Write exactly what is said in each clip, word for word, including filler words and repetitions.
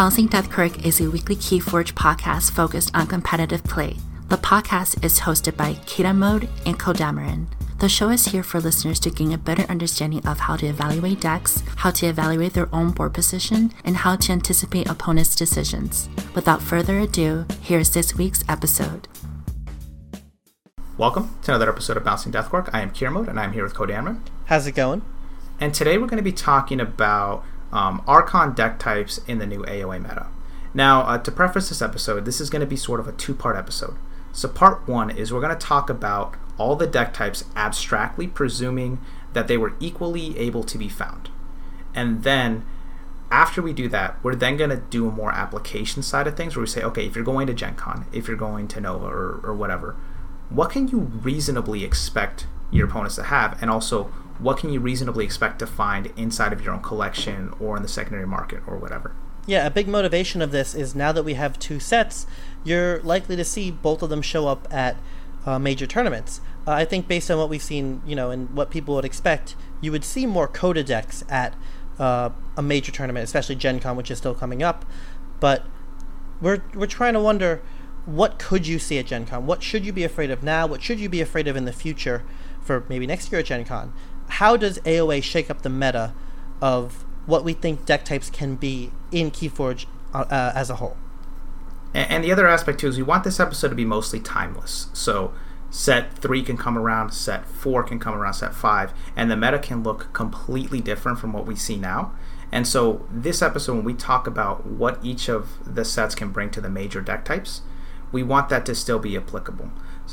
Balancing Deathquark is a weekly Keyforge podcast focused on competitive play. The podcast is hosted by Kita Mode and Kodamarin. The show is here for listeners to gain a better understanding of how to evaluate decks, how to evaluate their own board position, and how to anticipate opponents' decisions. Without further ado, here's this week's episode. Welcome to another episode of Balancing Deathquark. I am Kita Mode, and I'm here with Kodamarin. How's it going? And today we're going to be talking about um, Archon deck types in the new A O A meta. Now, uh, to preface this episode, this is going to be sort of a two-part episode. So part one is we're going to talk about all the deck types abstractly, presuming that they were equally able to be found. And then after we do that, we're then going to do a more application side of things where we say, okay, if you're going to Gen Con, if you're going to Nova or, or whatever, what can you reasonably expect your opponents to have? And also, what can you reasonably expect to find inside of your own collection or in the secondary market or whatever? Yeah, a big motivation of this is now that we have two sets, you're likely to see both of them show up at uh, major tournaments. Uh, I think based on what we've seen, you know, and what people would expect, you would see more Coda decks at uh, a major tournament, especially Gen Con, which is still coming up. But we're we're trying to wonder, what could you see at Gen Con? What should you be afraid of now? What should you be afraid of in the future for maybe next year at Gen Con? How does A O A shake up the meta of what we think deck types can be in Keyforge uh, as a whole? And, and the other aspect too is we want this episode to be mostly timeless. So set three can come around, set four can come around, set five, and the meta can look completely different from what we see now. And so this episode, when we talk about what each of the sets can bring to the major deck types, we want that to still be applicable.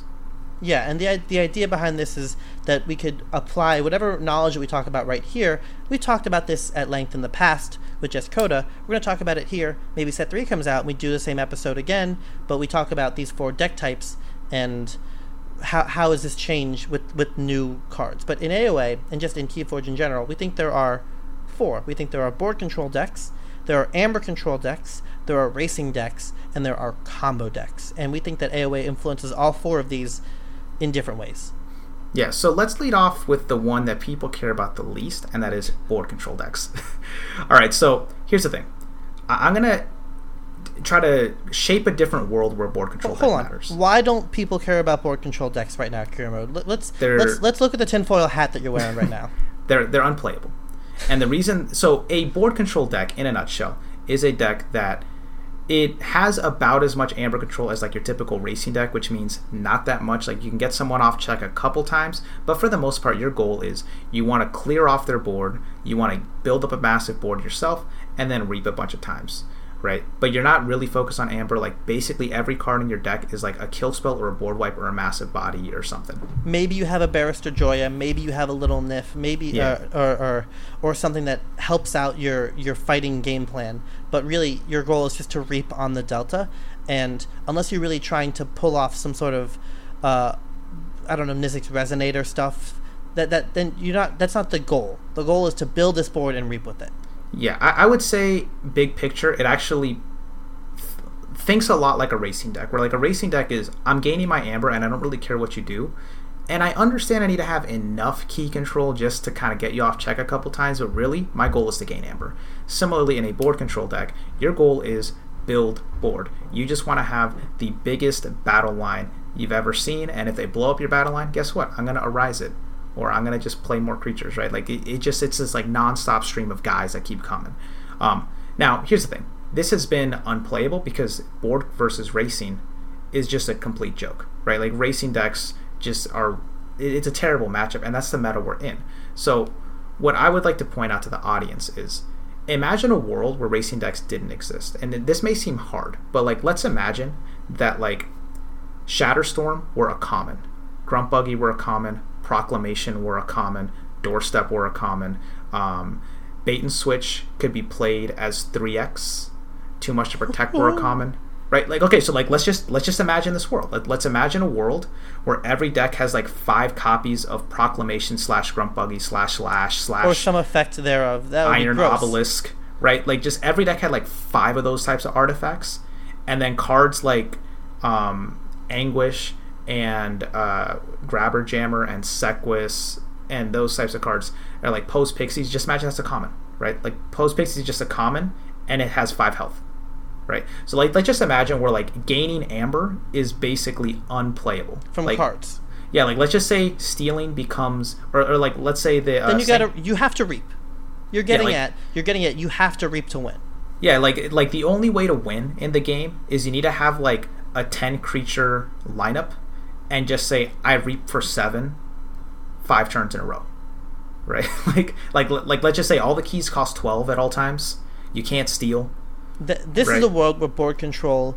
Yeah, and the the idea behind this is that we could apply whatever knowledge that we talk about right here. We talked about this at length in the past with just Coda. We're going to talk about it here. Maybe set three comes out and we do the same episode again, but we talk about these four deck types and how how is this change with, with new cards. But in A O A, and just in Keyforge in general, we think there are four. We think there are board control decks, there are amber control decks, there are racing decks, and there are combo decks. And we think that A O A influences all four of these in different ways. Yeah, so let's lead off with the one that people care about the least, and that is board control decks. All right, so here's the thing. I- I'm going to try to shape a different world where board control well, deck hold matters. On. Why don't people care about board control decks right now, Kita Mode? Let, let's, they're, let's let's look at the tinfoil hat that you're wearing right now. they're they're unplayable. And the reason, so a board control deck, in a nutshell, is a deck that it has about as much amber control as like your typical racing deck, which means not that much. Like you can get someone off check a couple times, but for the most part, your goal is you want to clear off their board, you want to build up a massive board yourself, and then reap a bunch of times, right? But you're not really focused on amber. Like basically every card in your deck is like a kill spell or a board wipe or a massive body or something. Maybe you have a Barrister Joya, maybe you have a little Nif, maybe yeah. uh, or, or or something that helps out your, your fighting game plan. But really, your goal is just to reap on the delta. And unless you're really trying to pull off some sort of, uh, I don't know, Nizik's Resonator stuff, that that then you're not. That's not the goal. The goal is to build this board and reap with it. Yeah, I, I would say big picture, it actually th- thinks a lot like a racing deck, where like a racing deck is, I'm gaining my amber and I don't really care what you do. And I understand I need to have enough key control just to kind of get you off check a couple times, but really, my goal is to gain amber. Similarly, in a board control deck, your goal is build board. You just want to have the biggest battle line you've ever seen, and if they blow up your battle line, guess what? I'm going to arise it. Or I'm going to just play more creatures, right? Like, it, it just, it's this, like, non-stop stream of guys that keep coming. Um, now, here's the thing. This has been unplayable because board versus racing is just a complete joke, right? Like, racing decks just are, it, it's a terrible matchup, and that's the meta we're in. So, what I would like to point out to the audience is, imagine a world where racing decks didn't exist. And this may seem hard, but, like, let's imagine that, like, Shatterstorm were a common. Grunt Buggy were a common. Proclamation were a common, Doorstep were a common, um, Bait and Switch could be played as three X, Too Much to Protect were a common, right? Like, okay, so like let's just let's just imagine this world. Let, let's imagine a world where every deck has like five copies of Proclamation slash Grunt Buggy slash Lash slash or some effect thereof. That would Iron be gross. Obelisk, right? Like just every deck had like five of those types of artifacts, and then cards like um, Anguish and uh, Grabber Jammer and Sequus and those types of cards are like Pose Pixies. Just imagine that's a common, right? Like Pose Pixies is just a common, and it has five health. right? So like let's just imagine where like gaining amber is basically unplayable from like, cards. Yeah, like let's just say stealing becomes, or, or like let's say the. Uh, then you gotta you have to reap. You're getting yeah, like, at you're getting at you have to reap to win. Yeah, like like the only way to win in the game is you need to have like a ten creature lineup, and just say I reap for seven, five turns in a row, right? like like like let's just say all the keys cost twelve at all times. You can't steal. The, this right? is a world where board control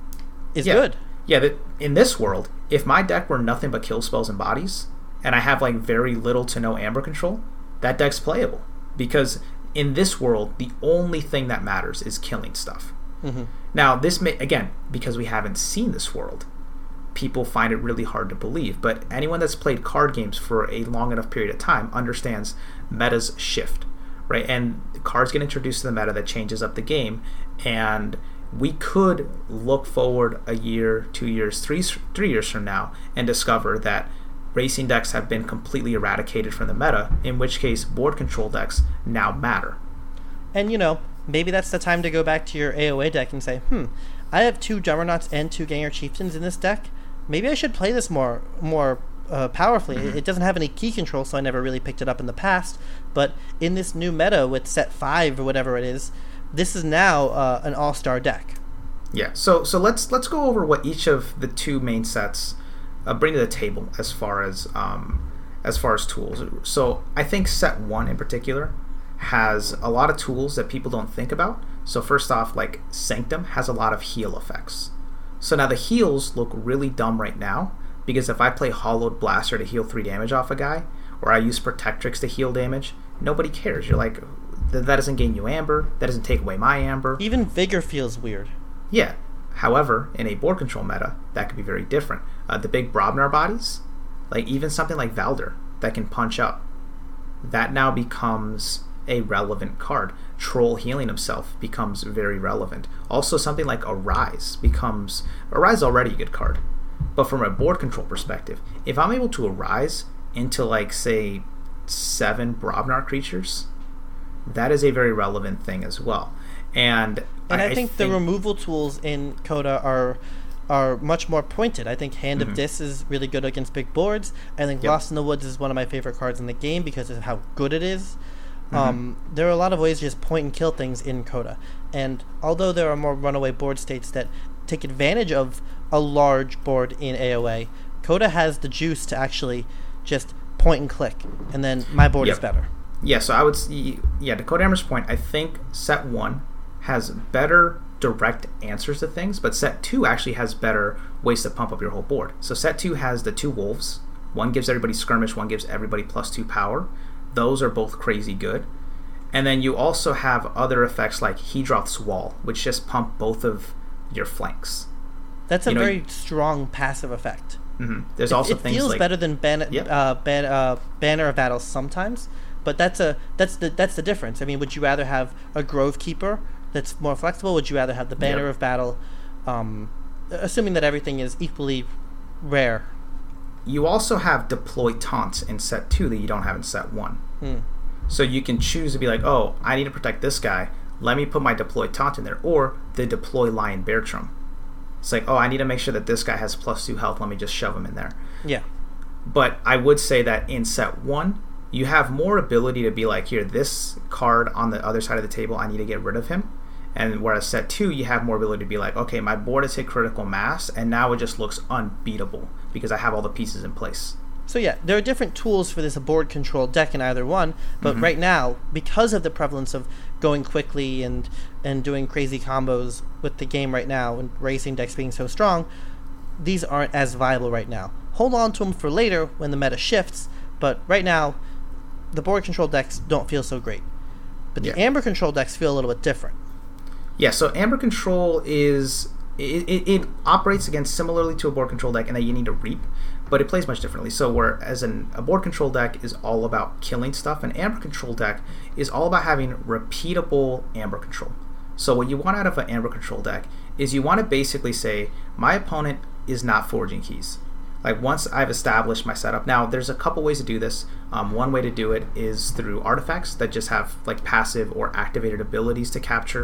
is yeah. good. Yeah, that in this world, if my deck were nothing but kill spells and bodies, and I have like very little to no amber control, that deck's playable. Because in this world, the only thing that matters is killing stuff. Mm-hmm. Now, this may, again, because we haven't seen this world, people find it really hard to believe. But anyone that's played card games for a long enough period of time understands metas shift, right? And cards get introduced to the meta that changes up the game, and we could look forward a year, two years, three three years from now and discover that racing decks have been completely eradicated from the meta, in which case board control decks now matter. And, you know, maybe that's the time to go back to your A O A deck and say, hmm, I have two Juggernauts and two Ganger Chieftains in this deck. Maybe I should play this more more uh, powerfully. Mm-hmm. It doesn't have any key control, so I never really picked it up in the past. But in this new meta with set five or whatever it is, this is now uh, an all-star deck. Yeah, so so let's let's go over what each of the two main sets uh, bring to the table as far as um, as far as tools. So I think set one in particular has a lot of tools that people don't think about. So first off, like Sanctum has a lot of heal effects. So now the heals look really dumb right now, because if I play Hollowed Blaster to heal three damage off a guy, or I use Protectrix to heal damage, nobody cares. You're like, that doesn't gain you amber, that doesn't take away my amber. Even Vigor feels weird. Yeah. However, in a board control meta, that could be very different. Uh, the big Brobnar bodies, like even something like Valder that can punch up, that now becomes a relevant card. Troll healing himself becomes very relevant. Also, something like Arise becomes... Arise is already a good card. But from a board control perspective, if I'm able to Arise into, like, say, seven Brobnar creatures, that is a very relevant thing as well. And, and I, I think, think the removal tools in Coda are are much more pointed. I think Hand mm-hmm. of Dis is really good against big boards. I think yep. Lost in the Woods is one of my favorite cards in the game because of how good it is. Mm-hmm. Um, there are a lot of ways to just point and kill things in Coda. And although there are more runaway board states that take advantage of a large board in A O A, Coda has the juice to actually just point and click, and then my board yep. is better. Yeah, so I would see, yeah, to Codammer's point, I think set one has better direct answers to things, but set two actually has better ways to pump up your whole board. So set two has the two wolves. One gives everybody skirmish, one gives everybody plus two power. Those are both crazy good. And then you also have other effects like Hedroth's Wall, which just pump both of your flanks. That's a you know, very strong passive effect. Mm-hmm. There's it, also it things feels like... better than ban- yep. uh, ban- uh, Banner of Battle sometimes, but that's a that's the that's the difference. I mean, would you rather have a Grove Keeper that's more flexible? Would you rather have the Banner yep. of Battle, um, assuming that everything is equally rare? You also have deploy taunts in set two that you don't have in set one. Hmm. So you can choose to be like, oh, I need to protect this guy. Let me put my deploy taunt in there. Or the deploy Lion Beartrum. It's like, oh, I need to make sure that this guy has plus two health. Let me just shove him in there. Yeah. But I would say that in set one, you have more ability to be like, here, this card on the other side of the table, I need to get rid of him. And whereas set two, you have more ability to be like, okay, my board has hit critical mass, and now it just looks unbeatable because I have all the pieces in place. So yeah, there are different tools for this board control deck in either one, but mm-hmm. right now, because of the prevalence of going quickly and and doing crazy combos with the game right now, and racing decks being so strong, these aren't as viable right now. Hold on to them for later when the meta shifts, but right now, the board control decks don't feel so great. But the yeah. Amber control decks feel a little bit different. Yeah, so Amber control is... It, it, it operates, again, similarly to a board control deck in that you need to reap, but it plays much differently. So whereas an, a board control deck is all about killing stuff, an Amber control deck is all about having repeatable Amber control. So what you want out of an Amber control deck is you want to basically say, my opponent is not forging keys. Like, once I've established my setup, now there's a couple ways to do this. Um, one way to do it is through artifacts that just have like passive or activated abilities to capture,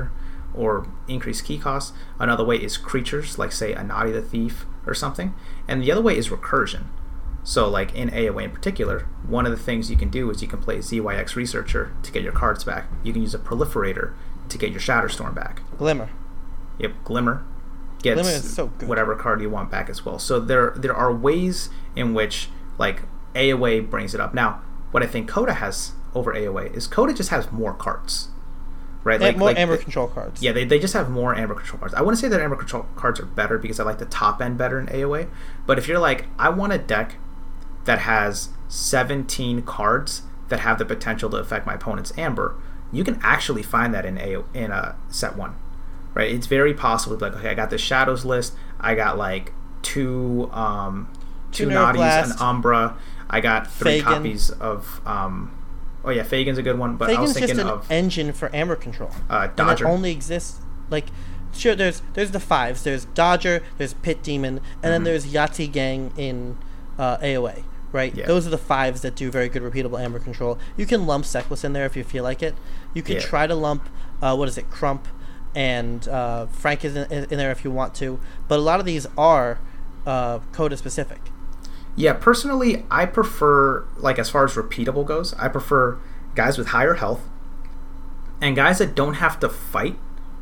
or increase key costs. Another way is creatures, like say a Nadi the Thief or something. And the other way is recursion. So like in A O A in particular, one of the things you can do is you can play Z Y X Researcher to get your cards back. You can use a Proliferator to get your Shatterstorm back. Glimmer. Yep, Glimmer gets Glimmer is so good. Whatever card you want back as well. So there there are ways in which like A O A brings it up. Now, what I think Coda has over A O A is Coda just has more cards. Right? Like, more like Amber the, Control cards. Yeah, they, they just have more Amber Control cards. I wouldn't say that Amber Control cards are better because I like the top end better in A O A. But if you're like, I want a deck that has seventeen cards that have the potential to affect my opponent's Amber, you can actually find that in a in a set one. Right? It's very possible to be like, okay, I got the Shadows list, I got like two um two, two Nadis, an Umbra, I got three Fagin. copies of um oh yeah, Fagin's a good one, but Fagin's I was thinking just an of engine for Amber Control. Uh, Dodger. And it only exists like sure. There's there's the fives. There's Dodger. There's Pit Demon, and mm-hmm. then there's Yahtzee Gang in uh, A O A. Right. Yeah. Those are the fives that do very good repeatable Amber Control. You can lump Sequus in there if you feel like it. You can yeah. try to lump uh, what is it, Crump, and uh, Frank is in, in there if you want to. But a lot of these are uh, Coda specific. Yeah, personally, I prefer, like, as far as repeatable goes, I prefer guys with higher health and guys that don't have to fight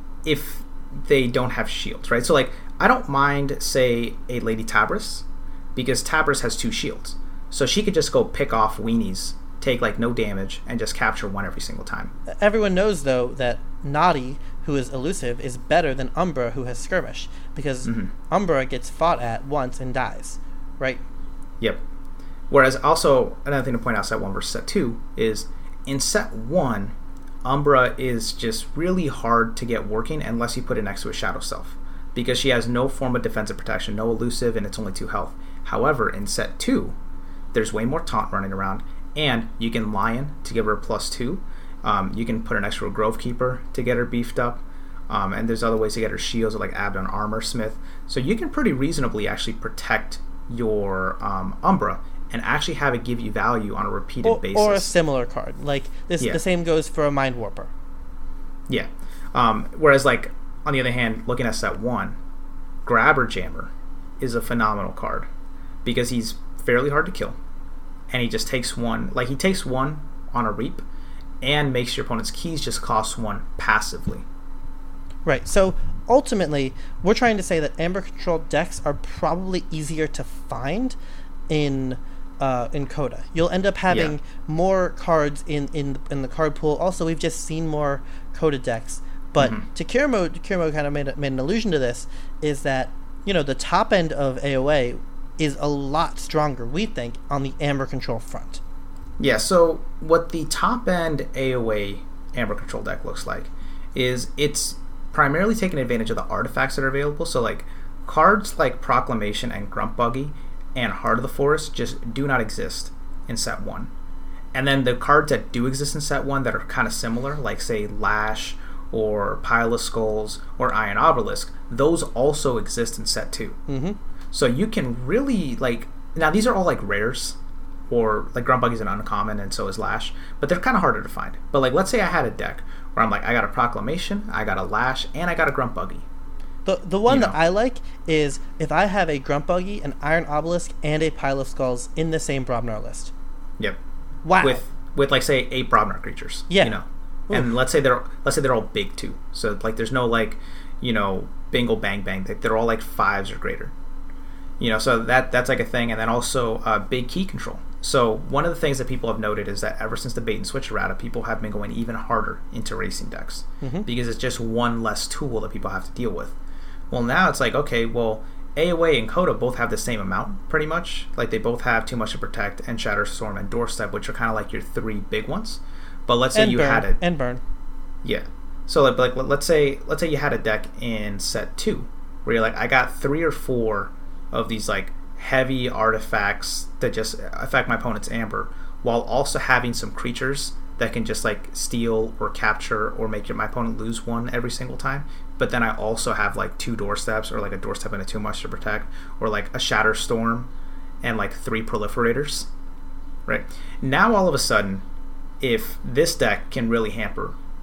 if they don't have shields, right? So, like, I don't mind, say, a Lady Tabris, because Tabris has two shields. So she could just go pick off weenies, take, like, no damage, and just capture one every single time. Everyone knows, though, that Nadi, who is elusive, is better than Umbra, who has skirmish, because mm-hmm. Umbra gets fought at once and dies, right? Yep. Whereas also, another thing to point out, set one versus set two, is in set one, Umbra is just really hard to get working unless you put it next to a Shadow Self, because she has no form of defensive protection, no elusive, and it's only two health. However, in set two, there's way more taunt running around, and you can Lion to give her a plus two. Um, you can put her next to a Grove Keeper to get her beefed up. Um, and there's other ways to get her shields like Abaddon Armor Smith. So you can pretty reasonably actually protect your um, Umbra and actually have it give you value on a repeated or, basis. Or a similar card. Like this, yeah. The same goes for a Mind Warper. Yeah. Um, whereas, like, on the other hand, looking at set one, Grabber Jammer is a phenomenal card because he's fairly hard to kill. And he just takes one, like, he takes one on a Reap and makes your opponent's keys just cost one passively. Right. So ultimately, we're trying to say that Amber Control decks are probably easier to find in uh, in Coda. You'll end up having yeah. more cards in, in in the card pool. Also, we've just seen more Coda decks. But mm-hmm. Takiramo, Takiramo kind of made, made an allusion to this, is that, you know, the top end of A O A is a lot stronger, we think, on the Amber Control front. Yeah, so what the top end A O A Amber Control deck looks like is it's primarily taking advantage of the artifacts that are available. So, like, cards like Proclamation and Grump Buggy and Heart of the Forest just do not exist in set one. And then the cards that do exist in set one that are kind of similar, like, say, Lash or Pile of Skulls or Iron Obelisk, those also exist in set two. Mm-hmm. So you can really, like, now these are all like rares, or like Grump Buggy's an uncommon and so is Lash, but they're kind of harder to find. But like, let's say I had a deck where I'm like, I got a Proclamation, I got a Lash, and I got a Grump Buggy. The the one you that know. I like is if I have a Grump Buggy, an Iron Obelisk, and a Pile of Skulls in the same Brobnar list. Yep. Wow. With with like say eight Brobnar creatures. Yeah. You know. Ooh. And let's say they're let's say they're all big too. So like there's no like, you know, bingle bang bang. They're all like fives or greater. You know, so that that's like a thing. And then also uh, big key control. So one of the things that people have noted is that ever since the bait and switch errata, people have been going even harder into racing decks mm-hmm. because it's just one less tool that people have to deal with. Well, now it's like, okay, well, A O A and Coda both have the same amount, pretty much. Like, they both have Too Much to Protect and Shatterstorm and Doorstep, which are kind of like your three big ones. But let's say and you burn, had it, and burn. Yeah. So like, like let's say let's say you had a deck in set two where you're like, I got three or four of these like heavy artifacts that just affect my opponent's Amber, while also having some creatures that can just like steal or capture or make your, my opponent lose one every single time. But then I also have like two Doorsteps, or like a Doorstep and a Too Much to Protect, or like a Shatterstorm and like three Proliferators. Right? Now all of a sudden, if this deck can really hamper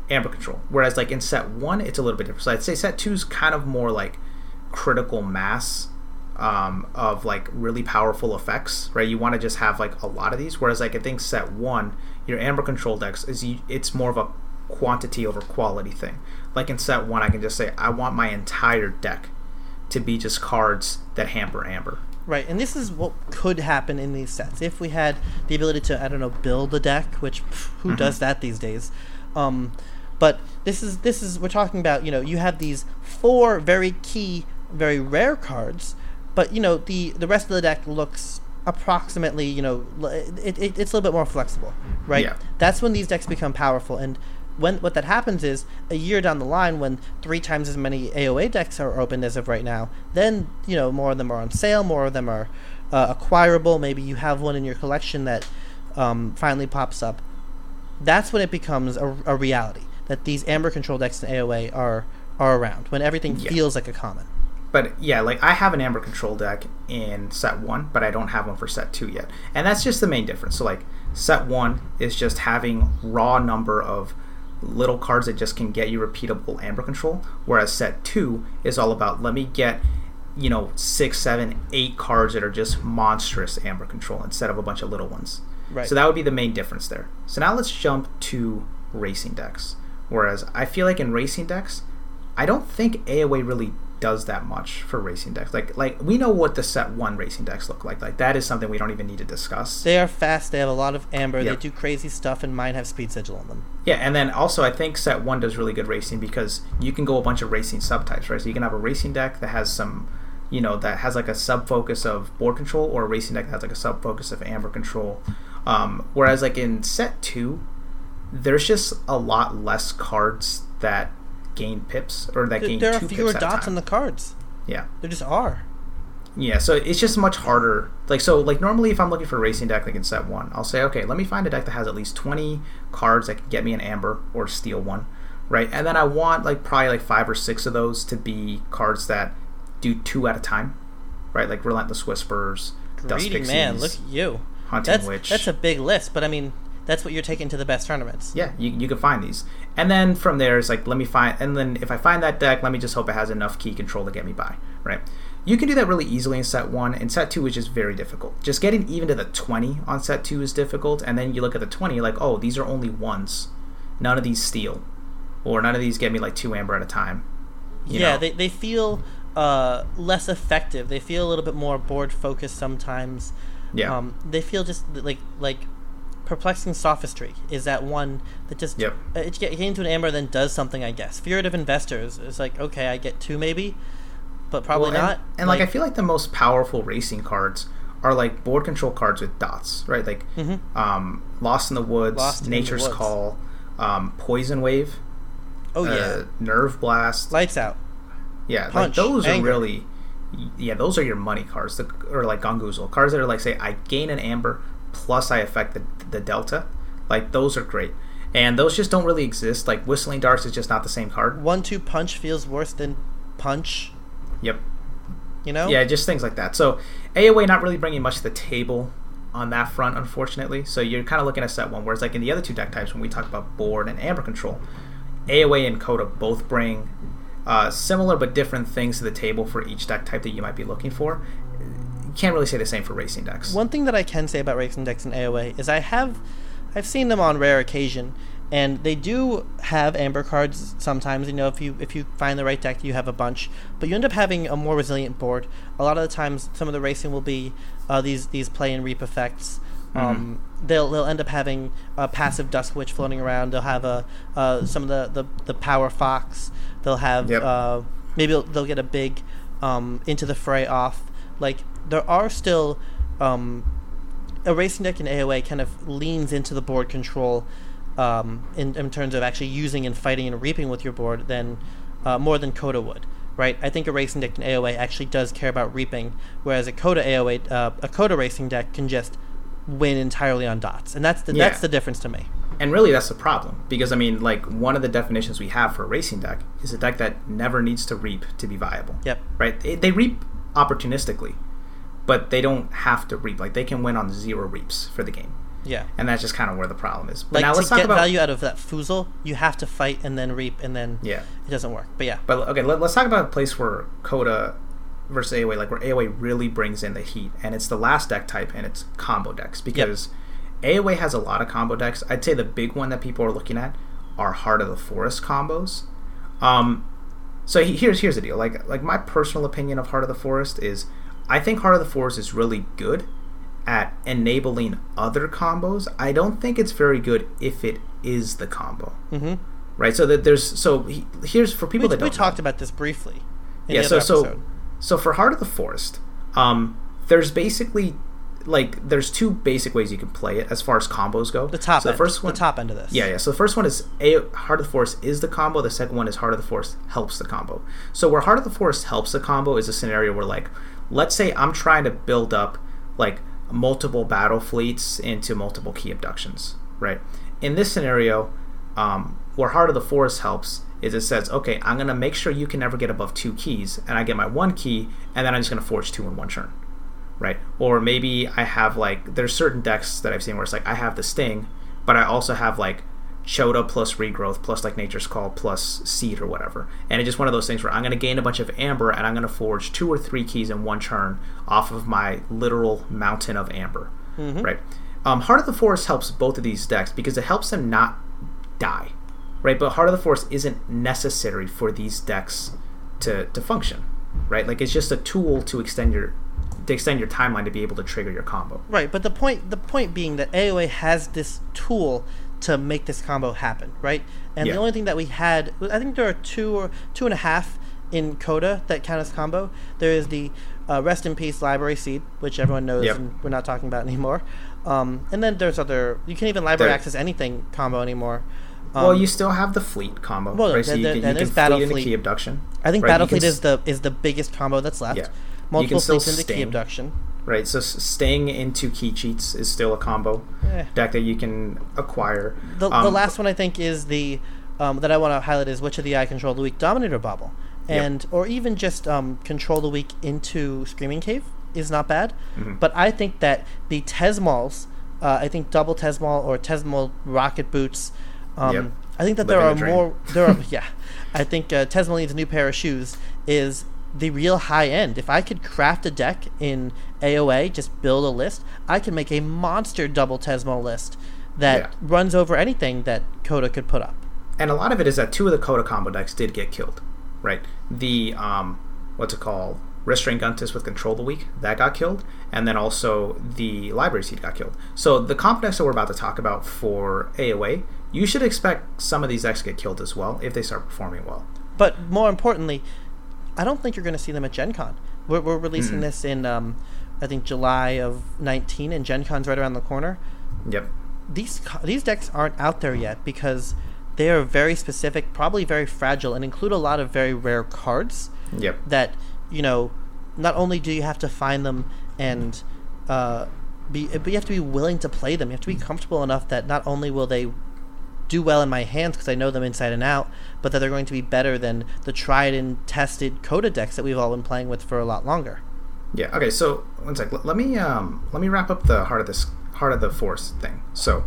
Amber Control. Whereas like in set one, it's a little bit different. So I'd say set two is kind of more like critical mass um, of like really powerful effects, right? You want to just have like a lot of these. Whereas like I think set one, your Amber Control decks is you, it's more of a quantity over quality thing. Like in set one, I can just say I want my entire deck to be just cards that hamper Amber. Right, and this is what could happen in these sets. If we had the ability to, I don't know, build a deck, which pff, who mm-hmm. does that these days? Um, but this is, this is, we're talking about, you know, you have these four very key, very rare cards, but, you know, the, the rest of the deck looks approximately, you know, it, it, it's a little bit more flexible, right? Yeah. That's when these decks become powerful, and when what that happens is a year down the line, when three times as many A O A decks are opened as of right now, then you know more of them are on sale, more of them are uh, acquirable. Maybe you have one in your collection that um, finally pops up. That's when it becomes a, a reality that these Amber Control decks in A O A are are around, when everything yeah. feels like a common. But yeah, like I have an Amber Control deck in set one, but I don't have one for set two yet, and that's just the main difference. So like set one is just having raw number of little cards that just can get you repeatable Amber Control, whereas set two is all about let me get, you know, six, seven, eight cards that are just monstrous Amber Control instead of a bunch of little ones. Right. So that would be the main difference there. So now let's jump to racing decks. Whereas I feel like in racing decks, I don't think A O A really does that much for racing decks. Like like we know what the set one racing decks look like. Like that is something we don't even need to discuss. They are fast. They have a lot of Amber. Yep. They do crazy stuff, and mine have Speed Sigil on them. Yeah, and then also I think set one does really good racing because you can go a bunch of racing subtypes, right? So you can have a racing deck that has some, you know, that has like a sub focus of board control, or a racing deck that has like a sub focus of Amber Control. Um, whereas like in set two, there's just a lot less cards that gain pips or that there, gain there two are fewer pips at a dots time. on the cards. Yeah, there just are. Yeah, so it's just much harder. Like so, like normally if I'm looking for a racing deck, like in set one, I'll say, okay, let me find a deck that has at least twenty cards that can get me an Amber or steal one, right? And then I want like probably like five or six of those to be cards that do two at a time, right? Like Relentless Whispers, Dust Greedy Pixies, man, look at you. Hunting that's, Witch. That's a big list, but I mean, that's what you're taking to the best tournaments. Yeah, you, you can find these. And then from there, it's like, let me find, and then if I find that deck, let me just hope it has enough key control to get me by, right? You can do that really easily in set one, and set two is just very difficult. Just getting even to the twenty on set two is difficult, and then you look at the twenty, you're like, oh, these are only ones. None of these steal. Or none of these get me like two Amber at a time. You yeah, know? they, they feel uh, less effective. They feel a little bit more board focused sometimes. Yeah. Um, they feel just like like Perplexing Sophistry is that one that just yep. uh, it get into an Amber, then does something. I guess Furtive Investors is like, okay, I get two maybe, but probably well, not. And, and like, like I feel like the most powerful racing cards are like board control cards with dots, right? Like mm-hmm. um, Lost in the Woods, Lost Nature's in the Woods. Call, um, Poison Wave. Oh yeah, uh, Nerve Blast, Lights Out. Yeah, Punch, like those Anger. are really, yeah, those are your money cards, the, or like Gungoozle cards that are like, say, I gain an Amber plus I affect the the Delta. Like those are great, and those just don't really exist. Like Whistling Darts is just not the same card. One two punch feels worse than punch. Yep. You know. Yeah, just things like that. So A O A not really bringing much to the table on that front, unfortunately. So you're kind of looking at set one, whereas like in the other two deck types, when we talk about board and Amber Control, A O A and Coda both bring uh, similar but different things to the table for each deck type that you might be looking for. You can't really say the same for racing decks. One thing that I can say about racing decks in A O A is I have, I've seen them on rare occasion, and they do have Amber cards sometimes. You know, if you if you find the right deck, you have a bunch, but you end up having a more resilient board. A lot of the times, some of the racing will be uh, these these play and reap effects. Um, mm-hmm. They'll they'll end up having a passive Dusk Witch floating around. They'll have a uh, some of the, the, the Power Fox. They'll have yep. uh, maybe they'll, they'll get a big um, Into the Fray off. Like there are still um, a racing deck in A O A kind of leans into the board control um, in in terms of actually using and fighting and reaping with your board than uh, more than Coda would. Right, I think a racing deck in A O A actually does care about reaping, whereas a Coda A O A uh, a Coda racing deck can just win entirely on dots, and that's the yeah. that's the difference to me. And really, that's the problem, because I mean, like one of the definitions we have for a racing deck is a deck that never needs to reap to be viable. Yep. Right? They, they reap opportunistically, but they don't have to reap. Like they can win on zero reaps for the game. Yeah. And that's just kind of where the problem is. But like now to let's talk get about value out of that Fusel, you have to fight and then reap, and then yeah. it doesn't work. But yeah. But okay, let, let's talk about a place where Coda versus A O E, like where A O E really brings in the heat, and it's the last deck type, and it's combo decks, because yep. A O E has a lot of combo decks. I'd say the big one that people are looking at are Heart of the Forest combos. Um, so he, here's here's the deal. Like like my personal opinion of Heart of the Forest is, I think Heart of the Forest is really good at enabling other combos. I don't think it's very good if it is the combo. Mm-hmm. Right. So that there's so he, here's for people we, that don't we talked know. about this briefly. In yeah. the So other so episode. so for Heart of the Forest, um, there's basically like there's two basic ways you can play it as far as combos go. The top so end. The first one, the top end of this. Yeah, yeah. So the first one is a Heart of the Forest is the combo. The second one is Heart of the Forest helps the combo. So where Heart of the Forest helps the combo is a scenario where, like, let's say I'm trying to build up like multiple battle fleets into multiple key abductions, right? In this scenario, um, where Heart of the Forest helps is it says, okay, I'm gonna make sure you can never get above two keys, and I get my one key, and then I'm just gonna forge two in one turn. Right? Or maybe I have like there's certain decks that I've seen where it's like I have the Sting, but I also have like Chota plus Regrowth plus like Nature's Call plus Seed or whatever. And it's just one of those things where I'm going to gain a bunch of Amber and I'm going to forge two or three keys in one turn off of my literal mountain of Amber. Mm-hmm. Right? Um, Heart of the Forest helps both of these decks because it helps them not die. Right? But Heart of the Forest isn't necessary for these decks to, to function. Right? Like it's just a tool to extend your to extend your timeline to be able to trigger your combo. Right, but the point the point being that A O E has this tool to make this combo happen, right? And yeah. the only thing that we had, I think there are two or two and a half in Coda that count as combo. There is the uh, Rest in Peace Library Seed, which everyone knows yep. and we're not talking about anymore. Um, and then there's other, you can't even library there. access anything combo anymore. Um, well, you still have the fleet combo, well, right? So the, you the, can, the, you can Battle fleet into Fleet. key abduction. I think right? Battle Fleet s- is the is the biggest combo that's left. Yeah. Multiple fleets into sting. key abduction. Right, so staying into key cheats is still a combo eh. deck that you can acquire. The, um, the last one I think is the um, that I want to highlight is Witch of the Eye Control the Weak Dominator Bauble, and yep. or even just um, Control the Weak into Screaming Cave is not bad. Mm-hmm. But I think that the Tesmals, uh, I think double Tesmal or Tesmal Rocket Boots. Um, yep. I think that Living there are the more. There are yeah. I think uh, Tesmal needs a new pair of shoes is the real high end. If I could craft a deck in A O E, just build a list, I can make a monster double Tesmo list that yeah. runs over anything that Coda could put up. And a lot of it is that two of the Coda combo decks did get killed, right? The, um, what's it called? Restrain Guntus with Control the Weak, that got killed. And then also the Library Seed got killed. So the combo decks that we're about to talk about for A O E, you should expect some of these decks to get killed as well if they start performing well. But more importantly, I don't think you're going to see them at Gen Con. We're, we're releasing mm-hmm. this in, um, I think, July of nineteen, and Gen Con's right around the corner. Yep. These these decks aren't out there yet because they are very specific, probably very fragile, and include a lot of very rare cards. Yep. That, you know, not only do you have to find them and uh, be, but you have to be willing to play them. You have to be comfortable enough that not only will they do well in my hands because I know them inside and out, but that they're going to be better than the tried and tested Coda decks that we've all been playing with for a lot longer. Yeah. Okay. So one sec. Let, let me um let me wrap up the heart of this Heart of the Forest thing. So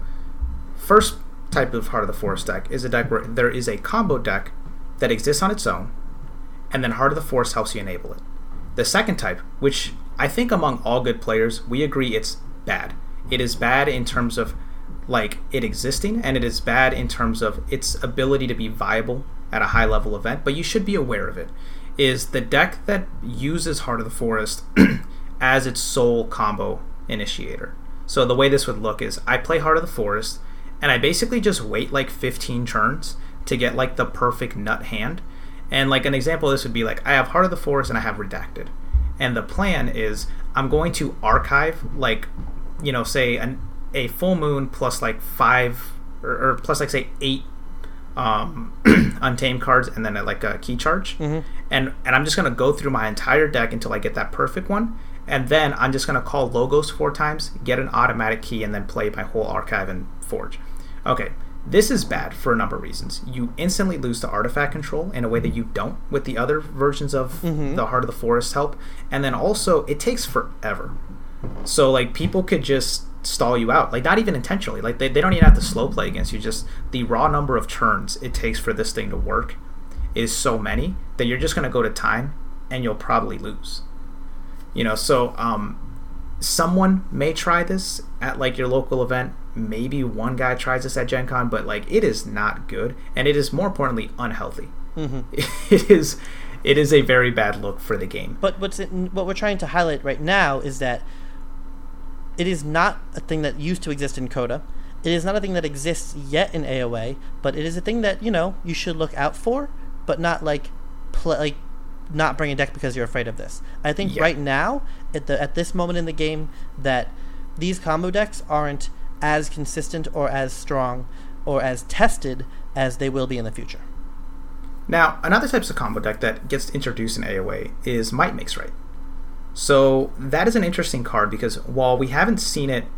first type of Heart of the Forest deck is a deck where there is a combo deck that exists on its own, and then Heart of the Forest helps you enable it. The second type, which I think among all good players we agree it's bad. It is bad in terms of like it existing, and it is bad in terms of its ability to be viable at a high level event, but you should be aware of it, is the deck that uses Heart of the Forest as its sole combo initiator. So the way this would look is I play Heart of the Forest, and I basically just wait like fifteen turns to get like the perfect nut hand. And like an example of this would be like I have Heart of the Forest and I have Redacted. And the plan is I'm going to archive like, you know, say an a full moon plus like five or, or plus like say eight um, untamed cards and then a, like a key charge, mm-hmm. and and I'm just gonna go through my entire deck until I get that perfect one, and then I'm just gonna call Logos four times, get an automatic key, and then play my whole archive and forge. Okay, this is bad for a number of reasons. You instantly lose to artifact control in a way that you don't with the other versions of mm-hmm. the Heart of the Forest help, and then also it takes forever. So like people could just stall you out. Like, not even intentionally. Like, they, they don't even have to slow play against you. Just the raw number of turns it takes for this thing to work is so many that you're just going to go to time and you'll probably lose. You know, so um, someone may try this at, like, your local event. Maybe one guy tries this at Gen Con, but, like, it is not good. And it is, more importantly, unhealthy. Mm-hmm. It is... It is a very bad look for the game. But what's it, what we're trying to highlight right now is that it is not a thing that used to exist in Coda. It is not a thing that exists yet in A O A, but it is a thing that, you know, you should look out for, but not like play, like not bring a deck because you're afraid of this. I think yeah. right now, at the at this moment in the game, that these combo decks aren't as consistent or as strong or as tested as they will be in the future. Now, another type of combo deck that gets introduced in A O A is Might Makes Right. So that is an interesting card because while we haven't seen it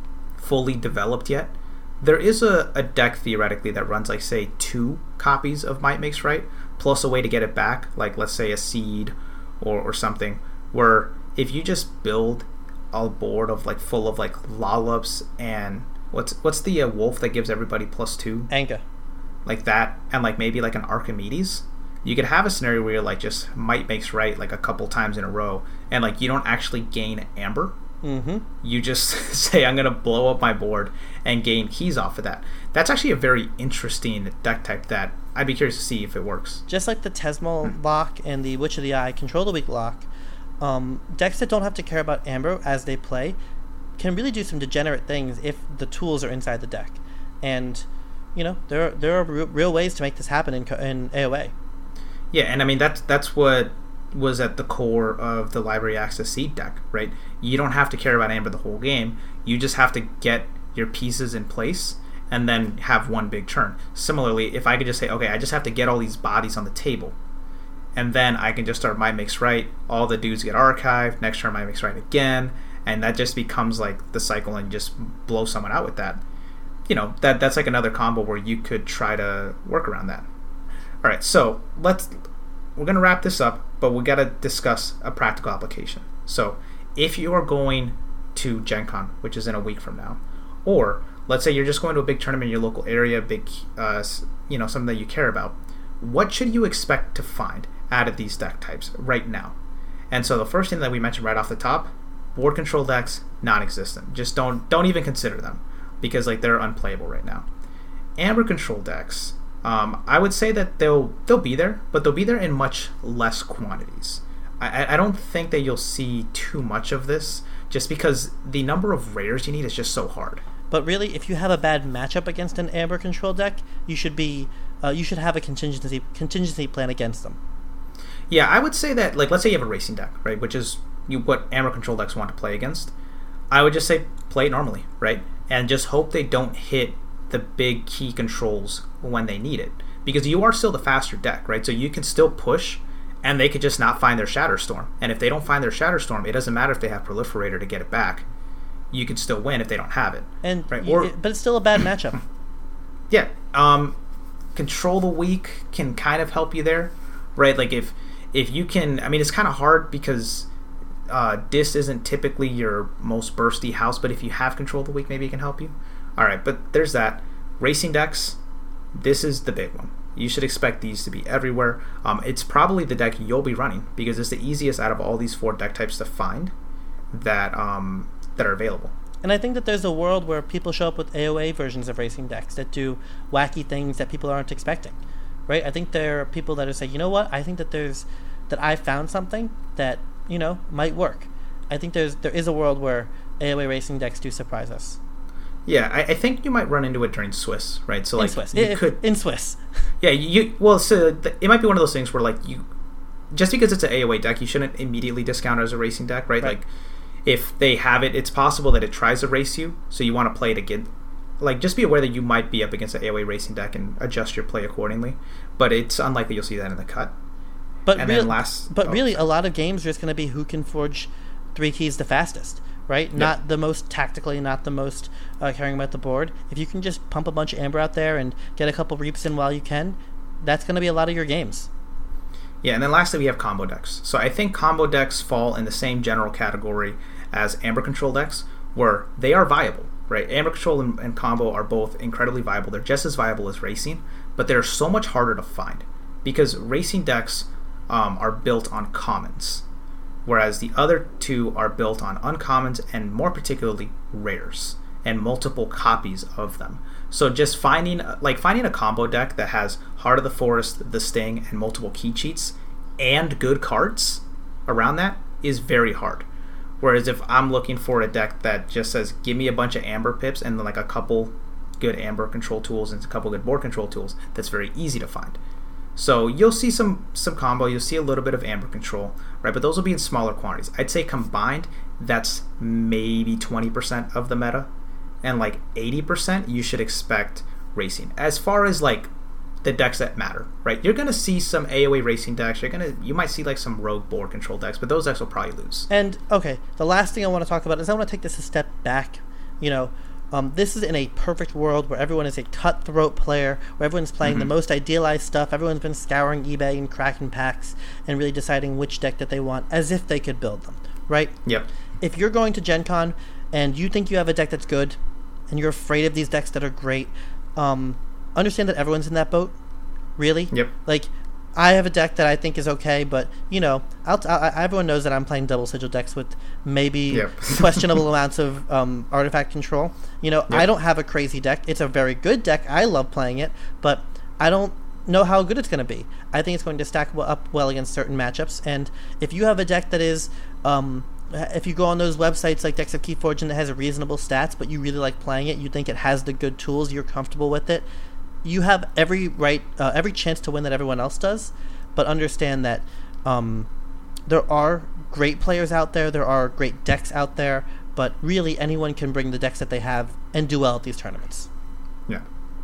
fully developed yet, there is a, a deck theoretically that runs, like, say, two copies of Might Makes Right, plus a way to get it back, like, let's say, a seed or, or something, where if you just build a board of, like, full of, like, Lollups and what's what's the uh, wolf that gives everybody plus two? Anka. Like that, and like maybe like an Archimedes, you could have a scenario where you're like just Might Makes Right like a couple times in a row, and like you don't actually gain Amber. Mm-hmm. You just say, I'm gonna blow up my board and gain keys off of that. That's actually a very interesting deck type that I'd be curious to see if it works. Just like the Tesmal lock and the Witch of the Eye Control the Weak lock, um, decks that don't have to care about Amber as they play can really do some degenerate things if the tools are inside the deck. And you know, there are, there are real ways to make this happen in, in A O A. Yeah, and I mean, that's, that's what was at the core of the Library Access Seed deck, right? You don't have to care about Amber the whole game. You just have to get your pieces in place and then have one big turn. Similarly, if I could just say, okay, I just have to get all these bodies on the table, and then I can just start Might Makes Right, all the dudes get archived, next turn Might Makes Right again, and that just becomes like the cycle and just blow someone out with that. You know, that that's like another combo where you could try to work around that. All right, so let's we're gonna wrap this up, but we gotta discuss a practical application. So, if you are going to Gen Con, which is in a week from now, or let's say you're just going to a big tournament in your local area, big, uh, you know, something that you care about, what should you expect to find out of these deck types right now? And so the first thing that we mentioned right off the top, board control decks, non-existent. Just don't don't even consider them, because like they're unplayable right now. Amber control decks, um, I would say that they'll they'll be there, but they'll be there in much less quantities. I, I don't think that you'll see too much of this, just because the number of rares you need is just so hard. But really, if you have a bad matchup against an Amber control deck, you should be uh, you should have a contingency contingency plan against them. Yeah, I would say that, like, let's say you have a racing deck, right, which is you what Amber control decks want to play against. I would just say play it normally, right, and just hope they don't hit the big key controls when they need it, because you are still the faster deck, right? So you can still push, and they could just not find their Shatterstorm. And if they don't find their Shatterstorm, it doesn't matter if they have Proliferator to get it back. You can still win if they don't have it. And right? you, or, but it's still a bad matchup. Yeah. Um, control the weak can kind of help you there, right? Like if if you can, I mean, it's kind of hard because uh, Dis isn't typically your most bursty house, but if you have control the weak, maybe it can help you. All right, but there's that. Racing decks, this is the big one. You should expect these to be everywhere. Um, it's probably the deck you'll be running because it's the easiest out of all these four deck types to find that um, that are available. And I think that there's a world where people show up with A O A versions of racing decks that do wacky things that people aren't expecting, right? I think there are people that are saying, you know what? I think that there's that I found something that, you know, might work. I think there's there is a world where A O A racing decks do surprise us. Yeah, I, I think you might run into it during Swiss, right? So like in Swiss, you it, could in Swiss. Yeah, you well, so th- it might be one of those things where like you, just because it's an A O A deck, you shouldn't immediately discount it as a racing deck, right? Right. Like if they have it, it's possible that it tries to race you, so you want to play it again. Like just be aware that you might be up against an A O A racing deck and adjust your play accordingly. But it's unlikely you'll see that in the cut. But and real, then last, but oh, really, sorry. a lot of games are just going to be who can forge three keys the fastest. Right? Yep. Not the most tactically, not the most uh, caring about the board. If you can just pump a bunch of Amber out there and get a couple reaps in while you can, that's going to be a lot of your games. Yeah, and then lastly we have combo decks. So I think combo decks fall in the same general category as Amber control decks, where they are viable, right? Amber Control and, and Combo are both incredibly viable. They're just as viable as Racing, but they're so much harder to find because Racing decks um, are built on commons, whereas the other two are built on uncommons and more particularly rares and multiple copies of them. So just finding like finding a combo deck that has Heart of the Forest, the Sting, and multiple key cheats and good cards around that is very hard. Whereas if I'm looking for a deck that just says, give me a bunch of Amber pips and then like a couple good Amber control tools and a couple good board control tools, that's very easy to find. So you'll see some some combo, you'll see a little bit of Amber control, right? But those will be in smaller quantities. I'd say combined, that's maybe twenty percent of the meta, and like eighty percent you should expect Racing. As far as like the decks that matter, right? You're gonna see some A O E Racing decks. You're gonna you might see like some rogue board control decks, but those decks will probably lose. And okay, the last thing I want to talk about is I want to take this a step back. You know, um, this is in a perfect world where everyone is a cutthroat player, where everyone's playing mm-hmm. the most idealized stuff. Everyone's been scouring eBay and cracking packs and really deciding which deck that they want as if they could build them, right? Yep. If you're going to Gen Con and you think you have a deck that's good and you're afraid of these decks that are great, um, understand that everyone's in that boat. Really? Yep. Like, I have a deck that I think is okay, but, you know, I'll t- I, everyone knows that I'm playing double sigil decks with maybe yep. questionable amounts of um, artifact control. You know, yep. I don't have a crazy deck. It's a very good deck. I love playing it, but I don't know how good it's going to be. I think it's going to stack up well against certain matchups, and if you have a deck that is... Um, if you go on those websites like Decks of Keyforge and it has reasonable stats, but you really like playing it, you think it has the good tools, you're comfortable with it, you have every right, uh, every chance to win that everyone else does. But understand that um, there are great players out there, there are great decks out there, but really anyone can bring the decks that they have and do well at these tournaments. Yeah.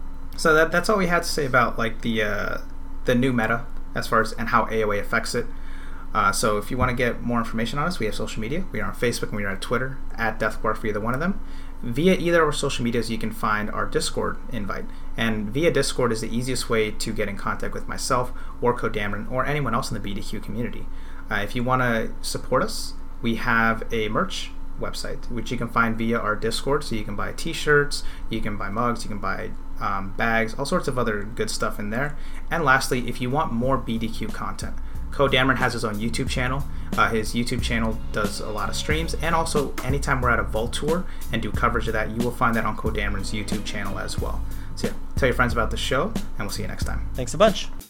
So that that's all we had to say about like the uh, the new meta as far as and how A O E affects it. Uh, so if you want to get more information on us, we have social media. We are on Facebook and we are on Twitter at Deathbark for either one of them. Via either of our social medias, you can find our Discord invite. And via Discord is the easiest way to get in contact with myself or Kodameron or anyone else in the B D Q community. Uh, if you want to support us, we have a merch website, which you can find via our Discord. So you can buy t-shirts, you can buy mugs, you can buy um, bags, all sorts of other good stuff in there. And lastly, if you want more B D Q content, Kodameron has his own YouTube channel. Uh, his YouTube channel does a lot of streams, and also anytime we're at a Vault tour and do coverage of that, you will find that on Kodameron's YouTube channel as well. So yeah, tell your friends about the show, and we'll see you next time. Thanks a bunch.